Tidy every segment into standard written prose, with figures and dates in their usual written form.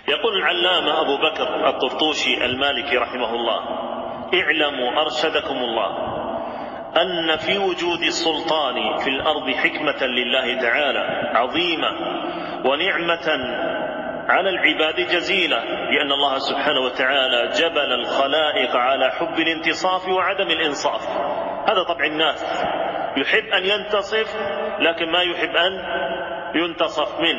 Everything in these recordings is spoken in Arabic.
يقول العلامة أبو بكر الطرطوشي المالكي رحمه الله: اعلموا أرشدكم الله أن في وجود السلطان في الأرض حكمة لله تعالى عظيمة ونعمة على العباد جزيلة، لأن الله سبحانه وتعالى جبل الخلائق على حب الانتصاف وعدم الإنصاف. هذا طبع الناس، يحب أن ينتصف لكن ما يحب أن ينتصف منه.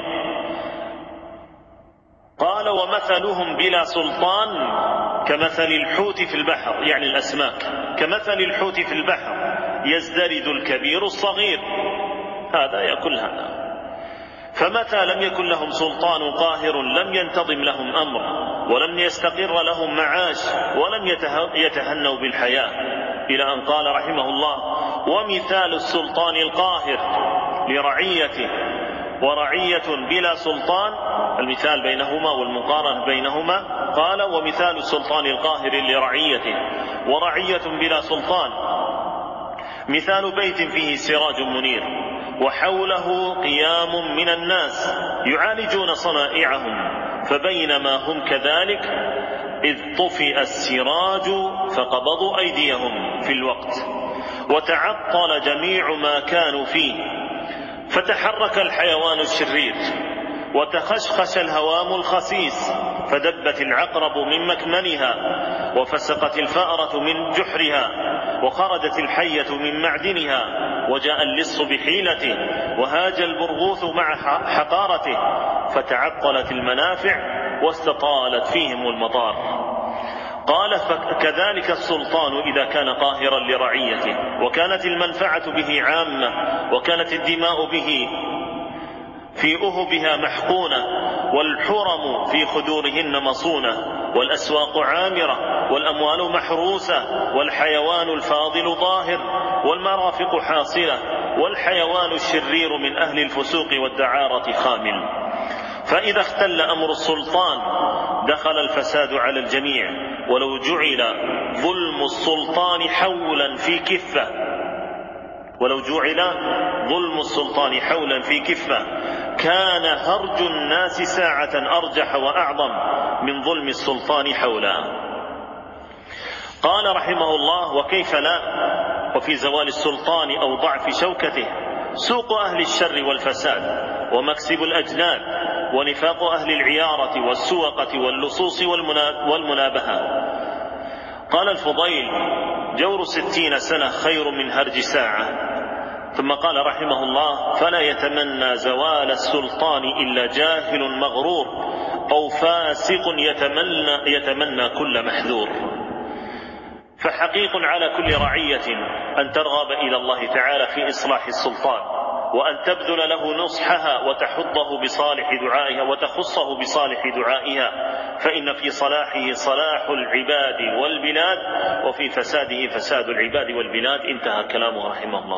قال: ومثلهم بلا سلطان كمثل الحوت في البحر، يعني الأسماك، كمثل الحوت في البحر يزدرد الكبير الصغير، هذا يأكل هذا. فمتى لم يكن لهم سلطان قاهر لم ينتظم لهم أمر، ولم يستقر لهم معاش، ولم يتهنوا بالحياة، إلى أن قال رحمه الله: ومثال السلطان القاهر لرعيته ورعية بلا سلطان، المثال بينهما والمقارنة بينهما، قال: ومثال السلطان القاهر لرعيته ورعية بلا سلطان مثال بيت فيه سراج منير وحوله قيام من الناس يعالجون صنائعهم، فبينما هم كذلك إذ طفئ السراج فقبضوا أيديهم في الوقت، وتعطل جميع ما كانوا فيه، فتحرك الحيوان الشرير، وتخشخش الهوام الخسيس، فدبت العقرب من مكمنها، وفسقت الفأرة من جحرها، وخرجت الحية من معدنها، وجاء اللص بحيلته، وهاج البرغوث مع حقارته، فتعطلت المنافع واستطالت فيهم المطار. قال: فكذلك السلطان إذا كان قاهرا لرعيته، وكانت المنفعة به عامة، وكانت الدماء به في أهبها محقونة، والحرم في خدورهن مصونة، والأسواق عامرة، والأموال محروسة، والحيوان الفاضل ظاهر، والمرافق حاصلة، والحيوان الشرير من أهل الفسوق والدعارة خامل. فإذا اختل أمر السلطان دخل الفساد على الجميع، ولو جعل ظلم السلطان حولا في كفة، ولو جعل ظلم السلطان حولا في كفة كان هرج الناس ساعة أرجح وأعظم من ظلم السلطان حولا. قال رحمه الله: وكيف لا، وفي زوال السلطان أو ضعف شوكته سوق أهل الشر والفساد، ومكسب الأجناد، ونفاق أهل العيارة والسوقة واللصوص والمنابهة. قال الفضيل: جور 60 سنة خير من هرج ساعة. ثم قال رحمه الله: فلا يتمنى زوال السلطان إلا جاهل مغرور، أو فاسق يتمنى كل محذور. فحقيق على كل رعية أن ترغب إلى الله تعالى في إصلاح السلطان، وأن تبذل له نصحها وتحضه بصالح دعائها وتخصه بصالح دعائها، فإن في صلاحه صلاح العباد والبلاد، وفي فساده فساد العباد والبلاد. انتهى كلامه رحمه الله.